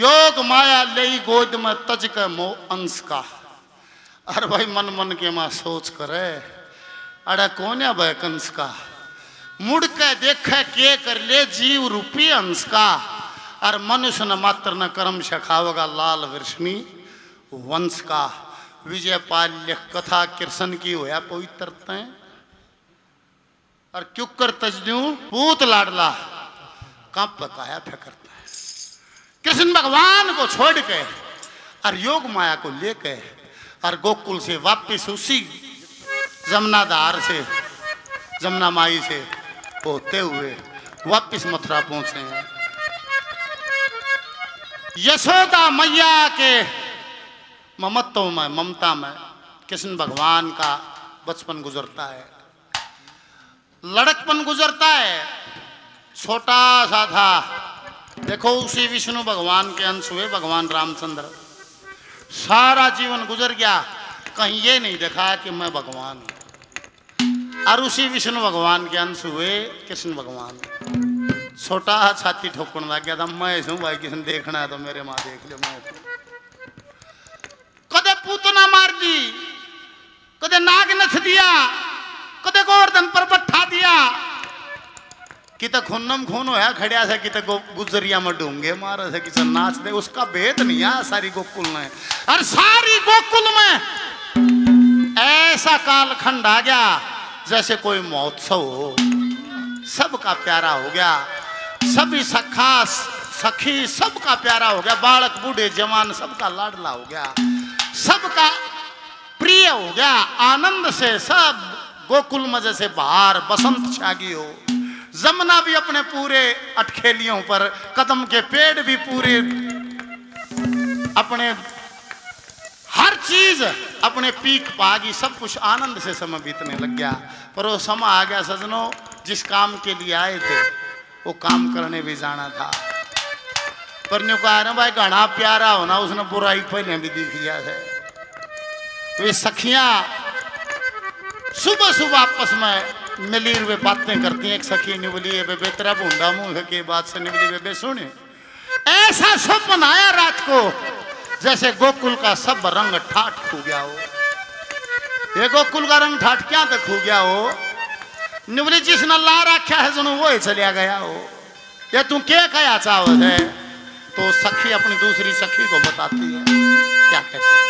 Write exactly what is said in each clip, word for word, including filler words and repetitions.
योग माया ले गोद में तज के मो अंश का। अरे भाई मन मन के मां सोच करे अरे कौन है भाई कंस का। मुड़ के देखे के कर ले जीव रूपी अंश का। और मनुष्य न मात्र न कर्म शखावगा लाल वृष्णि वंश का। विजय पाल्य कथा कृष्ण की होया पवित्रता है। और क्यों कर तजदू पूत लाडला कब पकाया फेंकता है। कृष्ण भगवान को छोड़ के और योग माया को लेके और गोकुल से वापस उसी जमुना धार से जमुना माई से होते हुए वापस मथुरा पहुंचे हैं। यशोदा मैया के ममत्व में ममता में कृष्ण भगवान का बचपन गुजरता है, लड़कपन गुजरता है। छोटा सा था। देखो उसी विष्णु भगवान के अंश हुए भगवान रामचंद्र। सारा जीवन गुजर गया, कहीं ये नहीं देखा कि मैं भगवान हूं। और उसी विष्णु भगवान के अंश हुए कृष्ण भगवान। छोटा छाती ठोकने लग गया था, मैं ऐसा भाई किसी देखना है तो मेरे माँ देख ले। मैं कदे पूतना मार दी, कदे नाग नथ दिया, कदे गोवर्धन पर बट्ठा दिया। कित खूनम खून होया खड़िया से, कित गुजरिया में ढूंगे मारा से, किसी नाच दे। उसका भेद नहीं है सारी गोकुल में। और सारी गोकुल में ऐसा कालखंड आ गया जैसे कोई महोत्सव हो। सबका प्यारा हो गया, सभी सखा सखी सबका प्यारा हो गया। बालक बूढ़े जवान सबका लाडला हो गया, सबका प्रिय हो गया। आनंद से सब गोकुल में जैसे बाहर बसंत छागी हो। जमुना भी अपने पूरे अटखेलियों पर, कदम के पेड़ भी पूरे अपने हर चीज अपने पीक पागी। सब कुछ आनंद से समय बीतने लग गया। पर वो समय आ गया सजनों, जिस काम के लिए आए थे वो काम करने भी जाना था। पर न्यू कहा ना भाई घना प्यारा होना, उसने बुराई पहले भी दिख लिया है। वे सखियां सुबह सुबह आपस में मिली हुए बातें करती हैं। एक सखी निवली है बेबे तेरा भूंडा मुंह के बाद से निवली बेबे सुने। ऐसा स्वप्न आया रात को जैसे गोकुल का सब रंग ठाठ खो गया हो। ये गोकुल का रंग ठाठ क्या तक खो गया हो। निवली जिसने ला रखा है सुनो वो ही चलिया गया हो। ये तू क्या कहा चाहत है। तो सखी अपनी दूसरी सखी को बताती है, क्या कहती है।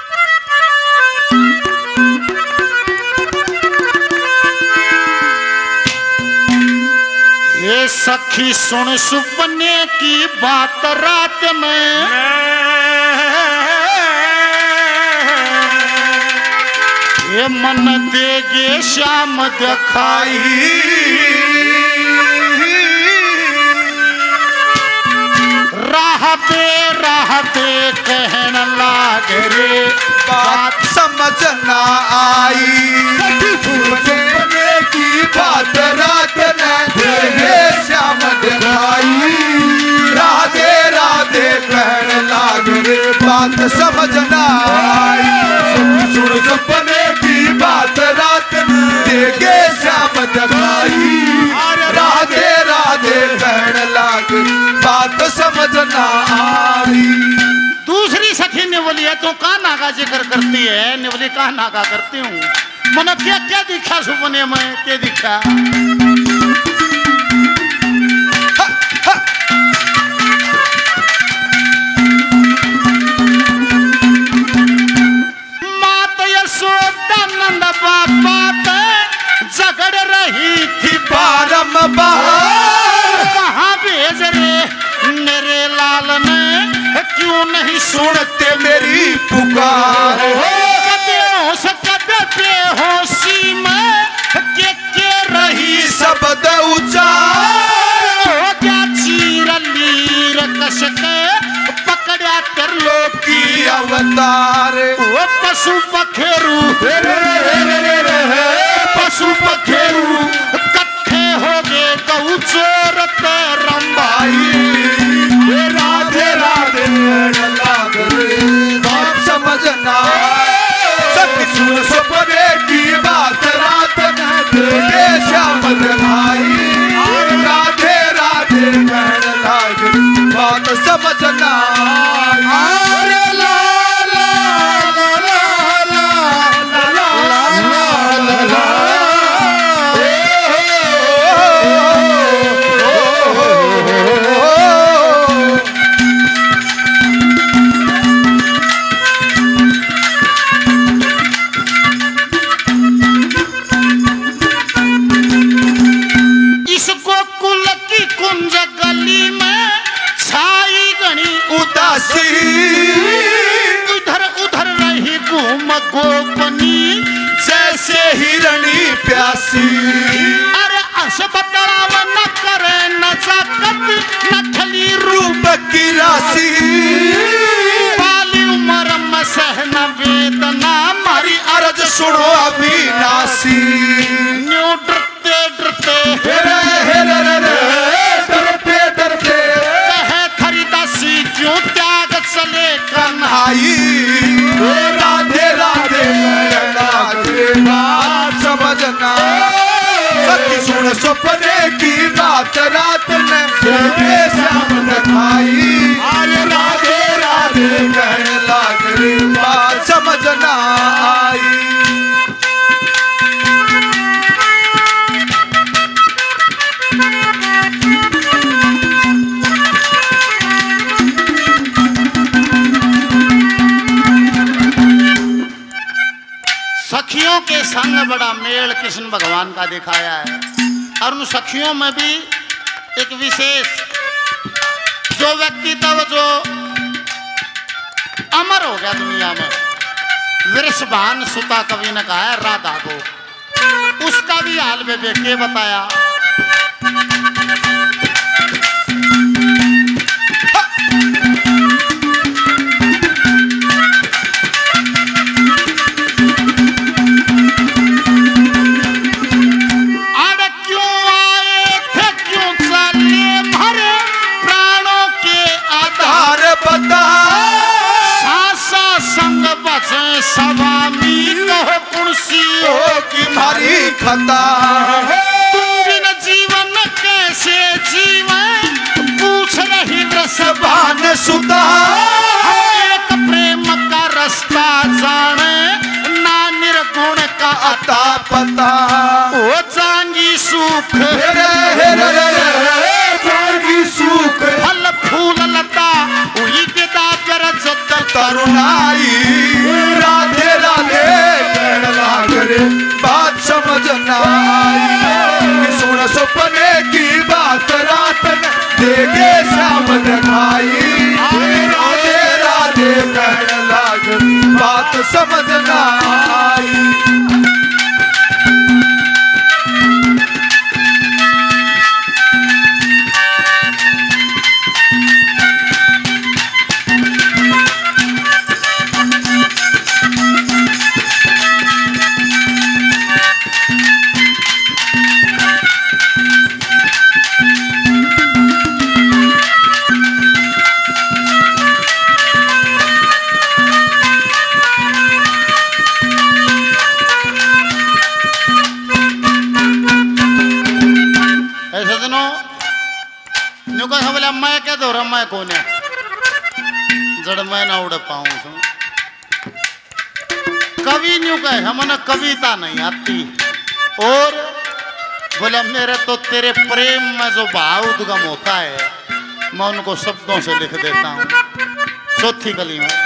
ये सखी सुन सुपने की बात रात में, ये मन देगे श्याम दिखाई। राह पे राह पे कहने लाग रे बात समझ ना आई। सुपने की बात रात में देगे श्याम दिखाई। राधे राधे कहने लाग रे बात समझ ना आई। सुन सपने की बात रात में देगे श्याम दिखाई। राधे राधे कहने लाग बात समझ ना आई। दूसरी सखी ने बोली है तो कहा नागा जिक्र करती है। ने बोली कहा नागा करती हूँ। मन क्या क्या दिखा सुपने में, क्या दिखा। मात यशोदा नंद बाबा झगड़ रही थी बारंबार। कहाँ भेज रे मेरे लाल ने, क्यों नहीं सुनते मेरी पुकार। कदे होश कदे बेहोशी में के के रही शब्द उच्चार। हो गया चीर लीर कश के पकड़ा कर लोग की अवतार। वो पशु पखेरू पशु पखेरू कट्ठे हो गए गौ चोर रंबाई। राधे राधे लाग रे बात समझ ना आई। सुन सपने की बात रात में देगे श्याम दिखाई। राधे राधे कहने लाग बात समझ ना गोपनी जैसे हिरणी प्यासी। अरे अस बतलाव न करे नजाकत न खली रूप की राशि। बाली उम्र में सहन वेदना मारी अर्ज सुनो अविनाशी। न्यू डरते डरते हेरे हेरे हेरे डरते डरते कहे थरी दासी क्यों त्याग चले कन्हाई। राधे राधे राधे बात समझना। सखी सुन सपने की बात रात में देखे श्याम दिखाई। राधे राधे कहने लाग रे बात समझना आई। सखियों के संग बड़ा मेल कृष्ण भगवान का दिखाया है। और उन सखियों में भी एक विशेष जो व्यक्ति तब जो अमर हो गया दुनिया में, वृषभान सुता कवि ने कहा है राधा को, उसका भी हाल में देख के बताया। सवामी कहो कुर्सी हो कि मारी खता। तुम बिन जीवन कैसे जीवन पूछ रही रसवान सुता। एक प्रेम का रास्ता जाने ना निर्गुण का अता पता। ओ जांगी सुख हेरे हेरे हेरे जांगी सुख। फल फूल लता हुई विदा गरज तरुणाई। राधे राधे कहने लाग रे बात समझना आई। सुन सपने की बात रात में देखे श्याम दिखाई। राधे राधे कहने लाग बात समझना आई। बोला मैं क्या दो मैं कौन है जड़ मैं ना उड़ पाऊं। कवि न्यू कहे हमने कविता नहीं आती। और बोला मेरे तो तेरे प्रेम में जो भाव उद्गम होता है मैं उनको शब्दों से लिख देता हूँ। चौथी कली में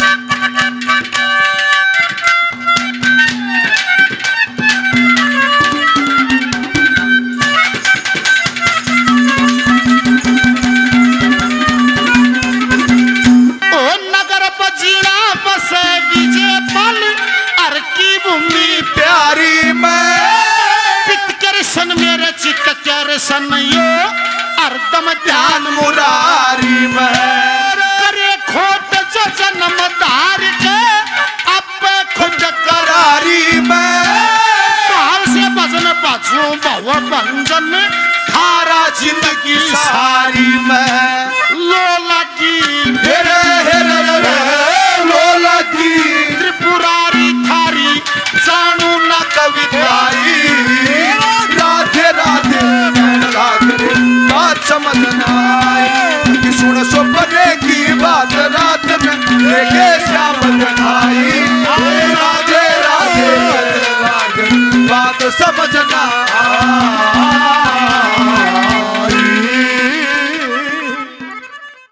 प्यारी मैं पितकर मेरे चित्त कर सनयो अर्दम ध्यान मुरारी में करे खोट जो जन्म धार के अब खुद करारी में बाहर से भजन बाजू भव भंजन थारा जिंदगी सारी में लोला की हेरे हेरे हेरे लोला की त्रिपुरारी थारी जानू न कविताई। राधे राधे राधे बात समझना आई। कि सुन सपने की बात रात में लेके श्याम दिखाई। राधे राधे राधे बात समझ